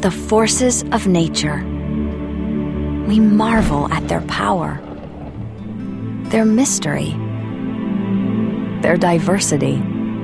the forces of nature. We marvel at their power, their mystery, their diversity.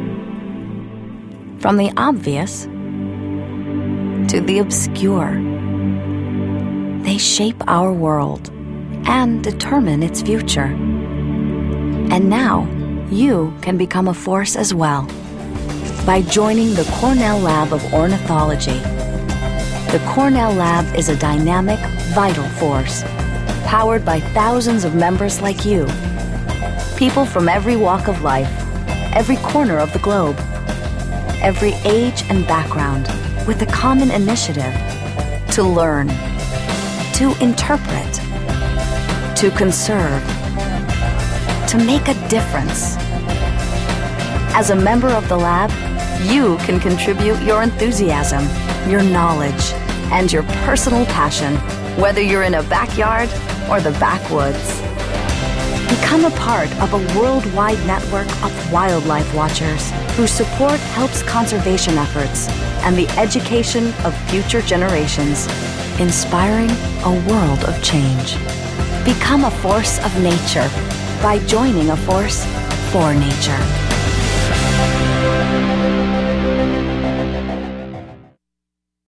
From the obvious to the obscure, they shape our world and determine its future. And now, you can become a force as well by joining the Cornell Lab of Ornithology. The Cornell Lab is a dynamic, vital force, powered by thousands of members like you. People from every walk of life, every corner of the globe, every age and background, with a common initiative to learn, to interpret, to conserve, to make a difference. As a member of the lab, you can contribute your enthusiasm, your knowledge, and your personal passion, whether you're in a backyard or the backwoods. Become a part of a worldwide network of wildlife watchers whose support helps conservation efforts and the education of future generations, inspiring a world of change. Become a force of nature by joining a force for nature.